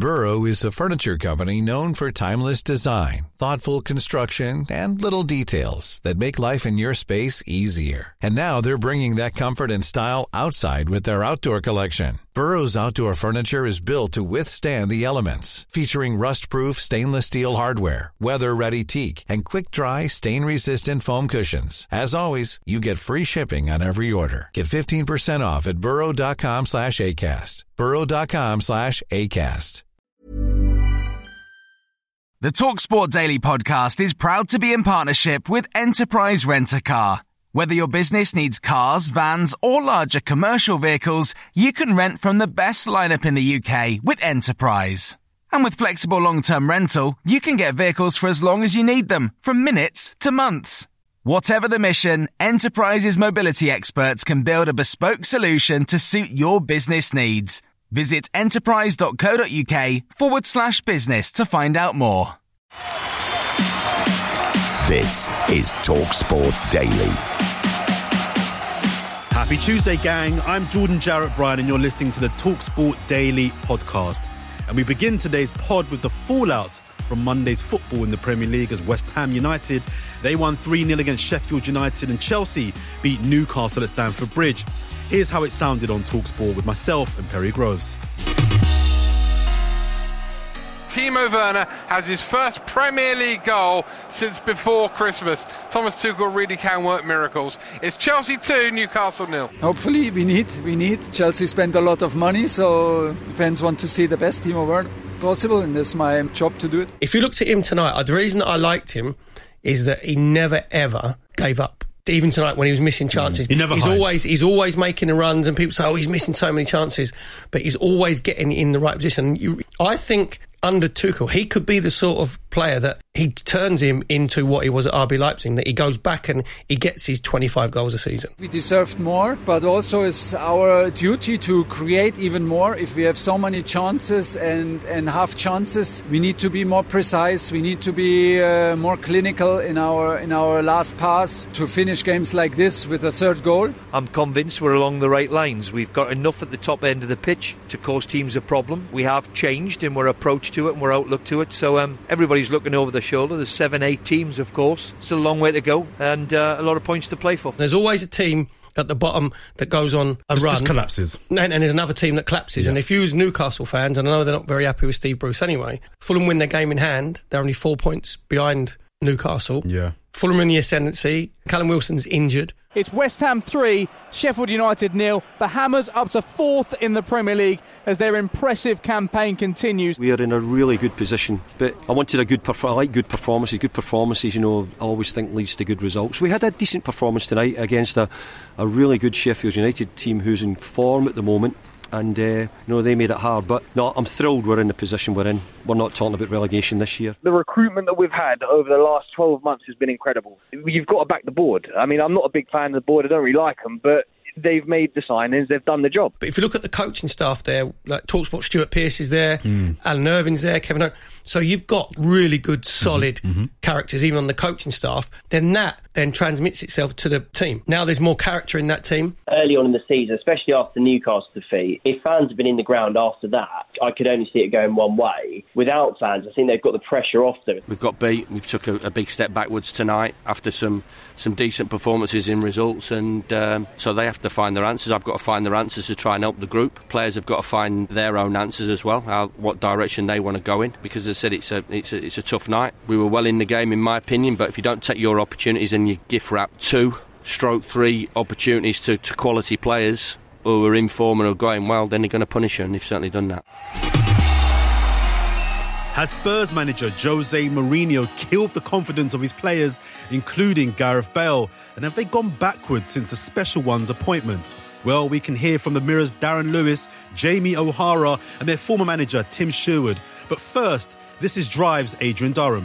Burrow is a furniture company known for timeless design, thoughtful construction, and little details that make life in your space easier. And now they're bringing that comfort and style outside with their outdoor collection. Burrow's outdoor furniture is built to withstand the elements, featuring rust-proof stainless steel hardware, weather-ready teak, and quick-dry, stain-resistant foam cushions. As always, you get free shipping on every order. Get 15% off at burrow.com/ACAST. burrow.com/ACAST. The TalkSport Daily podcast is proud to be in partnership with Enterprise Rent-A-Car. Whether your business needs cars, vans, or larger commercial vehicles, you can rent from the best lineup in the UK with Enterprise. And with flexible long-term rental, you can get vehicles for as long as you need them, from minutes to months. Whatever the mission, Enterprise's mobility experts can build a bespoke solution to suit your business needs. Visit enterprise.co.uk/business to find out more. This is TalkSport Daily. Happy Tuesday, gang. I'm Jordan Jarrett Bryan, and you're listening to the TalkSport Daily podcast. And we begin today's pod with the fallout from Monday's football in the Premier League as West Ham United, they won 3-0 against Sheffield United, and Chelsea beat Newcastle at Stamford Bridge. Here's how it sounded on TalkSport with myself and Perry Groves. Timo Werner has his first Premier League goal since before Christmas. Thomas Tuchel really can work miracles. It's Chelsea 2, Newcastle 0. Hopefully we need. Chelsea spent a lot of money, so fans want to see the best Timo Werner possible, and it's my job to do it. If you looked at him tonight, the reason that I liked him is that he never ever gave up. Even tonight when he was missing chances, he's always making the runs, and people say, oh, he's missing so many chances, but he's always getting in the right position. I think under Tuchel, he could be the sort of player that he turns him into what he was at RB Leipzig, that he goes back and he gets his 25 goals a season. We deserved more, but also it's our duty to create even more. If we have so many chances and half chances, we need to be more precise. We need to be more clinical in our last pass to finish games like this with a third goal. I'm convinced we're along the right lines. We've got enough at the top end of the pitch to cause teams a problem. We have changed in our approach to it and our outlook to it, so everybody's looking over their shoulder. There's 7-8 teams, of course. It's a long way to go and a lot of points to play for. There's always a team at the bottom that goes on a run. Just collapses. And there's another team that collapses. Yeah. And if you was Newcastle fans, and I know they're not very happy with Steve Bruce anyway, Fulham win their game in hand. They're only 4 points behind Newcastle. Yeah. Fulham in the ascendancy. Callum Wilson's injured. It's West Ham 3, Sheffield United 0. The Hammers up to 4th in the Premier League as their impressive campaign continues. We are in a really good position, but I wanted I like good performances. Good performances, I always think leads to good results. We had a decent performance tonight against a really good Sheffield United team who's in form at the moment. And, they made it hard. But, no, I'm thrilled we're in the position we're in. We're not talking about relegation this year. The recruitment that we've had over the last 12 months has been incredible. You've got to back the board. I mean, I'm not a big fan of the board. I don't really like them, but they've made the signings, they've done the job. But if you look at the coaching staff there, like TalkSport, Stuart Pearce is there, Alan Irvin's there, Kevin Oak. So you've got really good, solid characters, even on the coaching staff. Then that transmits itself to the team. Now there's more character in that team. Early on in the season, especially after the Newcastle defeat, if fans had been in the ground after that, I could only see it going one way. Without fans, I think they've got the pressure off them. We've got beat. We've took a big step backwards tonight after some decent performances in results, and so they have to find their answers. I've got to find their answers to try and help the group. Players have got to find their own answers as well, what direction they want to go in, because as I said, it's a tough night. We were well in the game, in my opinion, but if you don't take your opportunities and you gift wrap 2/3 opportunities to quality players who are in form and are going well, then they're going to punish you, and they've certainly done that. Has Spurs manager Jose Mourinho killed the confidence of his players, including Gareth Bale? And have they gone backwards since the Special One's appointment? Well, we can hear from the Mirror's Darren Lewis, Jamie O'Hara and their former manager Tim Sherwood. But first, this is Drive's Adrian Durham.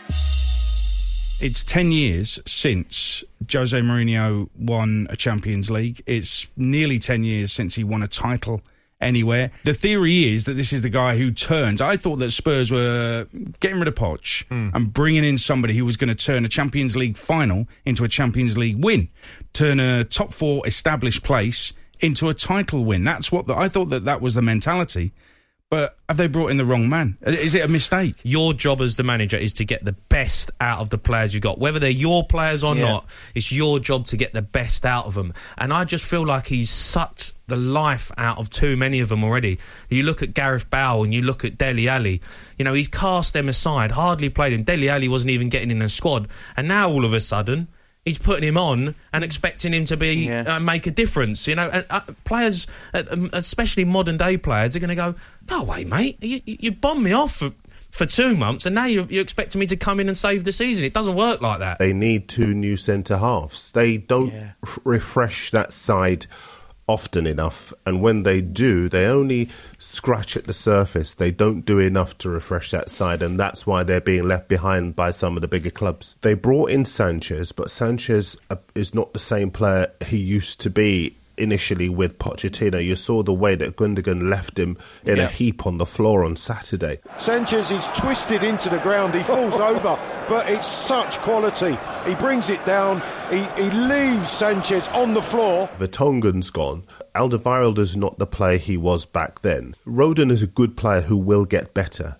It's 10 years since Jose Mourinho won a Champions League. It's nearly 10 years since he won a title anywhere. The theory is that this is the guy who turns. I thought that Spurs were getting rid of Poch and bringing in somebody who was going to turn a Champions League final into a Champions League win, turn a top 4 established place into a title win. That's what I thought that was the mentality. But have they brought in the wrong man? Is it a mistake? Your job as the manager is to get the best out of the players you've got. Whether they're your players or not, it's your job to get the best out of them. And I just feel like he's sucked the life out of too many of them already. You look at Gareth Bale and you look at Dele Alli. You know, he's cast them aside, hardly played him. Dele Alli wasn't even getting in a squad. And now all of a sudden, he's putting him on and expecting him to be make a difference. You know, players, especially modern day players, are going to go, "No way, mate! You bombed me off for 2 months, and now you're expecting me to come in and save the season." It doesn't work like that. They need 2 new centre halves. They don't refresh that side often enough, and when they do, they only scratch at the surface. They don't do enough to refresh that side, and that's why they're being left behind by some of the bigger clubs. They brought in Sanchez, but Sanchez is not the same player he used to be initially with Pochettino. You saw the way that Gundogan left him in a heap on the floor on Saturday. Sanchez is twisted into the ground, he falls over, but it's such quality. He brings it down, he leaves Sanchez on the floor. Vertonghen's gone. Alderweireld is not the player he was back then. Rodon is a good player who will get better.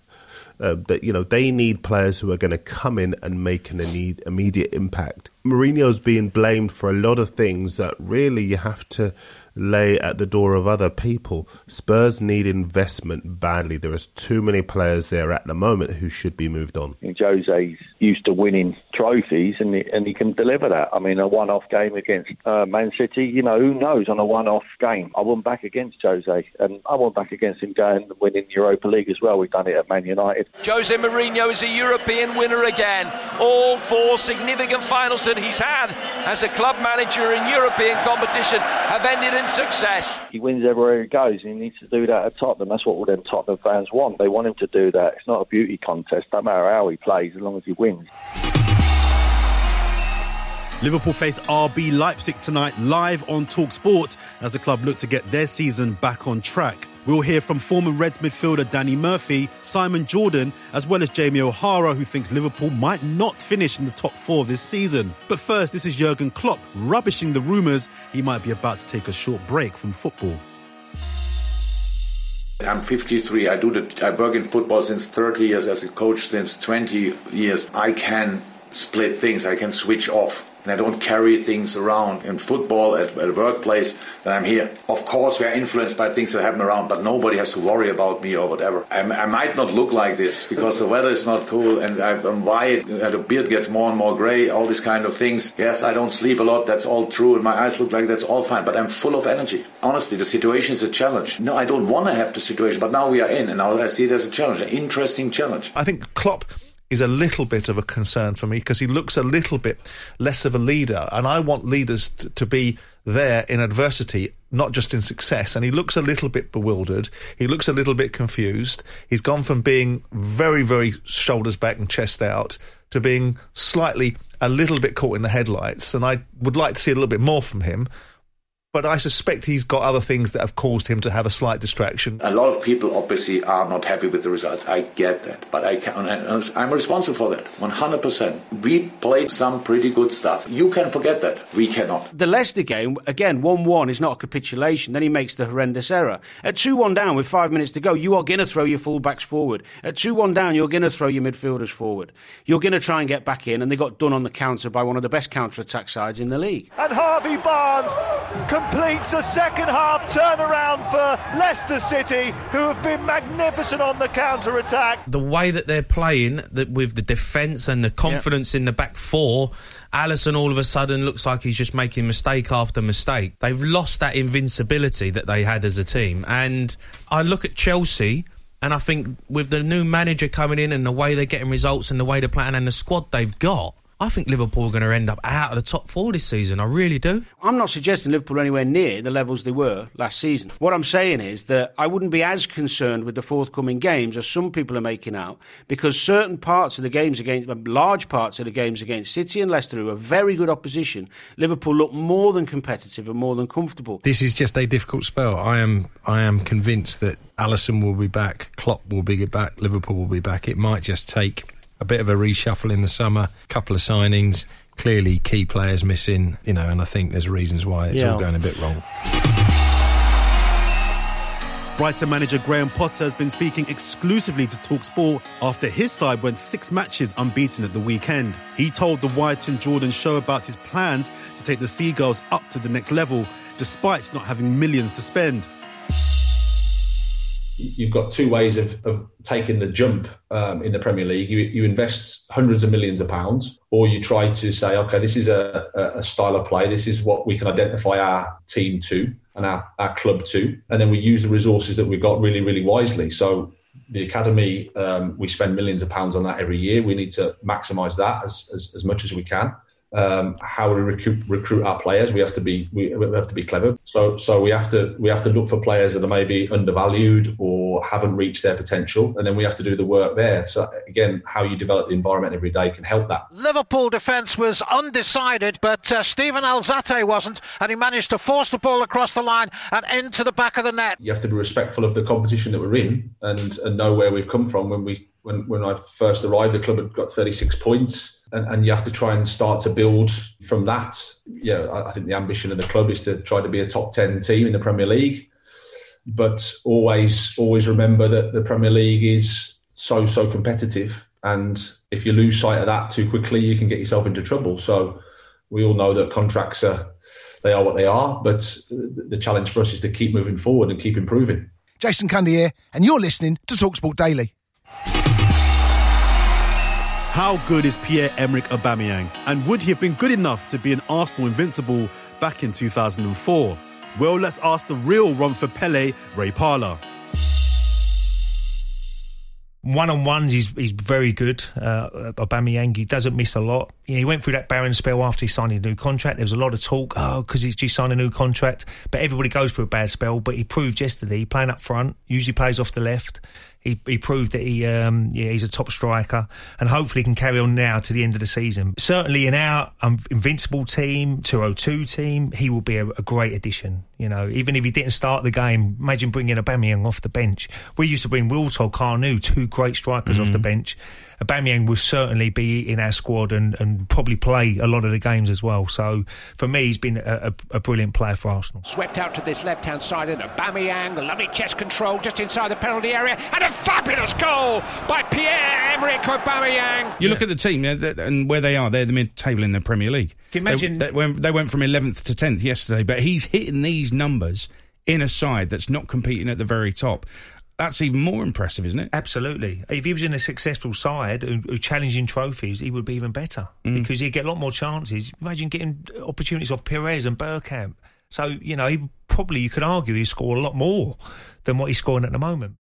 They need players who are going to come in and make an immediate impact. Mourinho's being blamed for a lot of things that really you have to lay at the door of other people. Spurs need investment badly. There are too many players there at the moment who should be moved on. Jose's used to winning trophies and he can deliver that. I mean, a one-off game against Man City, who knows on a one-off game. I went back against Jose and I went back against him going and winning Europa League as well. We've done it at Man United. Jose Mourinho is a European winner again. All 4 significant finals that he's had as a club manager in European competition have ended in success. He wins everywhere he goes. He needs to do that at Tottenham. That's what all them Tottenham fans want. They want him to do that. It's not a beauty contest. No matter how he plays, as long as he wins. Liverpool face RB Leipzig tonight live on TalkSport as the club look to get their season back on track. We'll hear from former Reds midfielder Danny Murphy, Simon Jordan, as well as Jamie O'Hara, who thinks Liverpool might not finish in the top 4 this season. But first, this is Jurgen Klopp rubbishing the rumours he might be about to take a short break from football. I'm 53. I work in football since 30 years, as a coach since 20 years. I can split things. I can switch off. And I don't carry things around in football, at a workplace, that I'm here. Of course, we are influenced by things that happen around, but nobody has to worry about me or whatever. I might not look like this because the weather is not cool and I'm white, the beard gets more and more grey, all these kind of things. Yes, I don't sleep a lot, that's all true, and my eyes look like that's all fine, but I'm full of energy. Honestly, the situation is a challenge. No, I don't want to have the situation, but now we are in, and now I see it as a challenge, an interesting challenge. I think Klopp is a little bit of a concern for me because he looks a little bit less of a leader, and I want leaders to be there in adversity, not just in success. And he looks a little bit bewildered. He looks a little bit confused. He's gone from being very, very shoulders back and chest out to being slightly a little bit caught in the headlights. And I would like to see a little bit more from him. But I suspect he's got other things that have caused him to have a slight distraction. A lot of people obviously are not happy with the results. I get that. But I'm responsible for that, 100%. We played some pretty good stuff. You can forget that. We cannot. The Leicester game, again, 1-1 is not a capitulation. Then he makes the horrendous error. At 2-1 down with 5 minutes to go, you are going to throw your full-backs forward. At 2-1 down, you're going to throw your midfielders forward. You're going to try and get back in, and they got done on the counter by one of the best counter-attack sides in the league. And Harvey Barnes completes a second-half turnaround for Leicester City, who have been magnificent on the counter-attack. The way that they're playing, with the defence and the confidence in the back 4, Alisson all of a sudden looks like he's just making mistake after mistake. They've lost that invincibility that they had as a team. And I look at Chelsea, and I think with the new manager coming in and the way they're getting results and the way they're playing and the squad they've got, I think Liverpool are going to end up out of the top 4 this season. I really do. I'm not suggesting Liverpool are anywhere near the levels they were last season. What I'm saying is that I wouldn't be as concerned with the forthcoming games as some people are making out, because certain parts of the games large parts of the games against City and Leicester, who are very good opposition, Liverpool look more than competitive and more than comfortable. This is just a difficult spell. I am convinced that Alisson will be back, Klopp will be back, Liverpool will be back. It might just take a bit of a reshuffle in the summer, couple of signings, clearly key players missing, and I think there's reasons why it's all going a bit wrong. Brighton manager Graham Potter has been speaking exclusively to TalkSport after his side went 6 matches unbeaten at the weekend. He told the White and Jordan show about his plans to take the Seagulls up to the next level, despite not having millions to spend. You've got 2 ways of taking the jump in the Premier League. You invest hundreds of millions of pounds, or you try to say, OK, this is a style of play. This is what we can identify our team to and our club to. And then we use the resources that we've got really, really wisely. So the academy, we spend millions of pounds on that every year. We need to maximise that as much as we can. How we recruit our players, we have to be clever. So we have to look for players that are maybe undervalued or haven't reached their potential, and then we have to do the work there. So again, how you develop the environment every day can help that. Liverpool defence was undecided, but Steven Alzate wasn't, and he managed to force the ball across the line and into the back of the net. You have to be respectful of the competition that we're in and know where we've come from. When I first arrived, the club had got 36 points. And you have to try and start to build from that. Yeah, I think the ambition of the club is to try to be a top 10 team in the Premier League. But always remember that the Premier League is so competitive. And if you lose sight of that too quickly, you can get yourself into trouble. So we all know that contracts are what they are. But the challenge for us is to keep moving forward and keep improving. Jason Cundy here, and you're listening to TalkSport Daily. How good is Pierre-Emerick Aubameyang? And would he have been good enough to be an Arsenal invincible back in 2004? Well, let's ask the real run for Pele, Ray Parlour. One-on-ones, he's very good. Aubameyang, he doesn't miss a lot. He went through that barren spell after he signed his new contract. There was a lot of talk, because he's just signed a new contract. But everybody goes through a bad spell. But he proved yesterday, playing up front, usually plays off the left. He proved that he's a top striker, and hopefully can carry on now to the end of the season. Certainly in our invincible team, 202 team, he will be a great addition. Even if he didn't start the game, imagine bringing Aubameyang off the bench. We used to bring Wiltord, Carnu, 2 great strikers off the bench. Aubameyang will certainly be in our squad and probably play a lot of the games as well. So for me, he's been a brilliant player for Arsenal. Swept out to this left-hand side, and Aubameyang, a lovely chest control just inside the penalty area, and a fabulous goal by Pierre-Emerick Aubameyang. You look at the team and where they are. They're the mid-table in the Premier League. Can you imagine? They went from 11th to 10th yesterday, but he's hitting these numbers in a side that's not competing at the very top. That's even more impressive, isn't it? Absolutely. If he was in a successful side who challenging trophies, he would be even better because he'd get a lot more chances. Imagine getting opportunities off Perez and Bergkamp. So, you could argue he'd score a lot more than what he's scoring at the moment.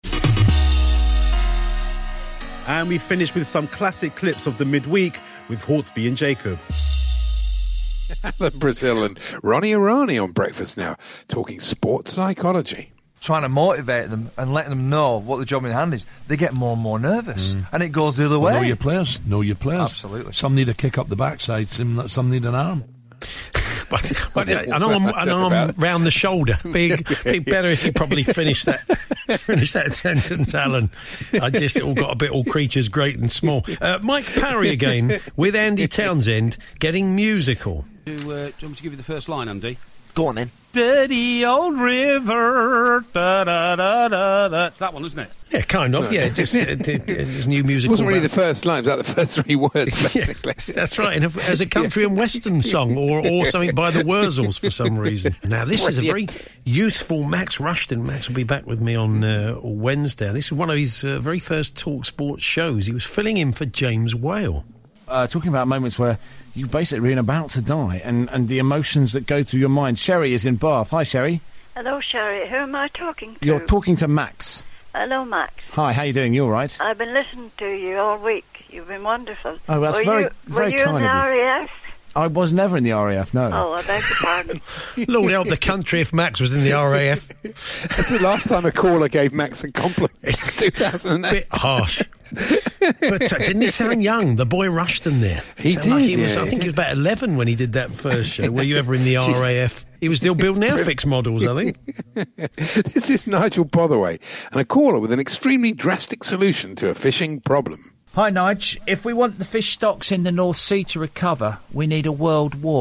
And we finish with some classic clips of the midweek with Hawksby and Jacob. Alan Brazil and Ronnie Irani on Breakfast Now, talking sports psychology. Trying to motivate them and letting them know what the job in hand is, they get more and more nervous, and it goes the other way. Know your players. Absolutely. Some need a kick up the backside, some need an arm. An arm round the shoulder. Be better if you probably finish that sentence, Alan. It all got a bit all creatures great and small. Mike Parry again with Andy Townsend getting musical. Do you want me to give you the first line, Andy? Go on then. Dirty old river, da-da-da-da-da. It's that one, isn't it? Yeah, kind of, yeah. It's new music. It wasn't really the first line, it was like the first 3 words, basically. Yeah, that's right, as a country and western song or something by the Wurzels for some reason. Now, this is a very youthful Max Rushton. Max will be back with me on Wednesday. This is one of his very first TalkSport shows. He was filling in for James Whale. Talking about moments where you basically are about to die and the emotions that go through your mind. Sherry is in Bath. Hi, Sherry. Hello, Sherry. Who am I talking to? You're talking to Max. Hello, Max. Hi, how you doing? You all right? I've been listening to you all week. You've been wonderful. Oh, that's very kind of you. Were you in the RAF? I was never in the RAF, no. Oh, I beg your pardon. Lord help the country if Max was in the RAF. That's the last time a caller gave Max a compliment. 2008. Bit harsh. But didn't he sound young? The boy Rushton there. He did. Like I think he was about 11 when he did that first show. Were you ever in the RAF? He was still building Airfix models, I think. This is Nigel Botherway, and a caller with an extremely drastic solution to a fishing problem. Hi, Nige. If we want the fish stocks in the North Sea to recover, we need a world war.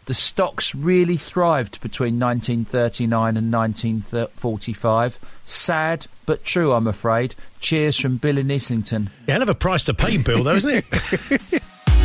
The stocks really thrived between 1939 and 1945. Sad, but true, I'm afraid. Cheers from Bill in Islington. Yeah, hell of a price to pay, Bill, though, isn't it?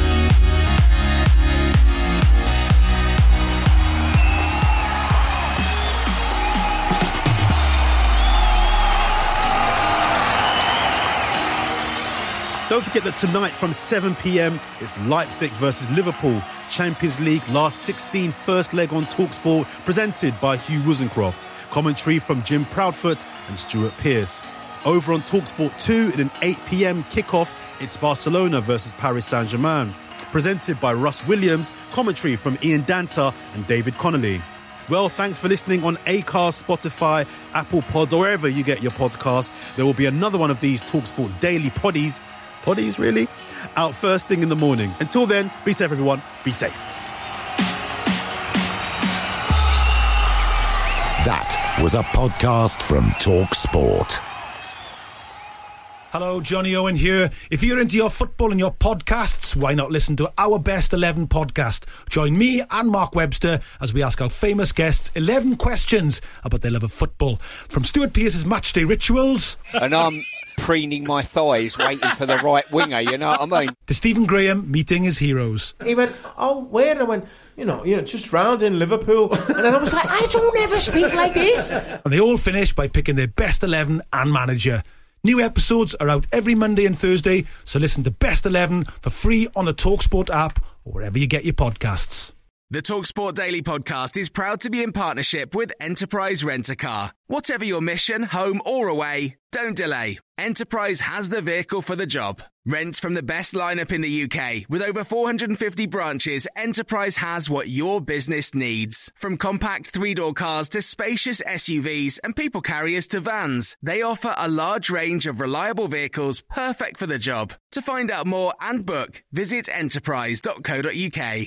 Don't forget that tonight from 7 p.m, it's Leipzig versus Liverpool. Champions League last 16 first leg on TalkSport, presented by Hugh Wozencroft. Commentary from Jim Proudfoot and Stuart Pearce. Over on TalkSport 2 in an 8 p.m. kickoff, it's Barcelona versus Paris Saint-Germain. Presented by Russ Williams, commentary from Ian Danta and David Connolly. Well, thanks for listening on Acast, Spotify, Apple Pods, or wherever you get your podcasts. There will be another one of these TalkSport daily poddies, really, out first thing in the morning. Until then, be safe, everyone. Be safe. That was a podcast from TalkSport. Hello, Johnny Owen here. If you're into your football and your podcasts, why not listen to our Best 11 podcast? Join me and Mark Webster as we ask our famous guests 11 questions about their love of football. From Stuart Pearce's matchday rituals... And I'm preening my thighs waiting for the right winger, you know what I mean? To Stephen Graham meeting his heroes. He went, oh, where? I went, you know, just round in Liverpool. And then I was like, I don't ever speak like this. And they all finish by picking their best 11 and manager. New episodes are out every Monday and Thursday, so listen to Best 11 for free on the TalkSport app or wherever you get your podcasts. The TalkSport Daily Podcast is proud to be in partnership with Enterprise Rent-A-Car. Whatever your mission, home or away, don't delay. Enterprise has the vehicle for the job. Rent from the best lineup in the UK. With over 450 branches, Enterprise has what your business needs. From compact three-door cars to spacious SUVs and people carriers to vans, they offer a large range of reliable vehicles perfect for the job. To find out more and book, visit enterprise.co.uk.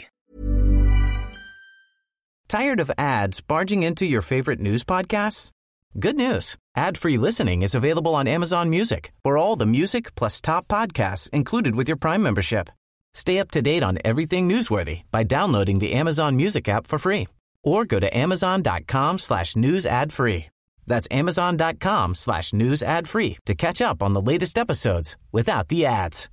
Tired of ads barging into your favorite news podcasts? Good news. Ad-free listening is available on Amazon Music for all the music plus top podcasts included with your Prime membership. Stay up to date on everything newsworthy by downloading the Amazon Music app for free or go to amazon.com/news ad free. That's amazon.com/news ad free to catch up on the latest episodes without the ads.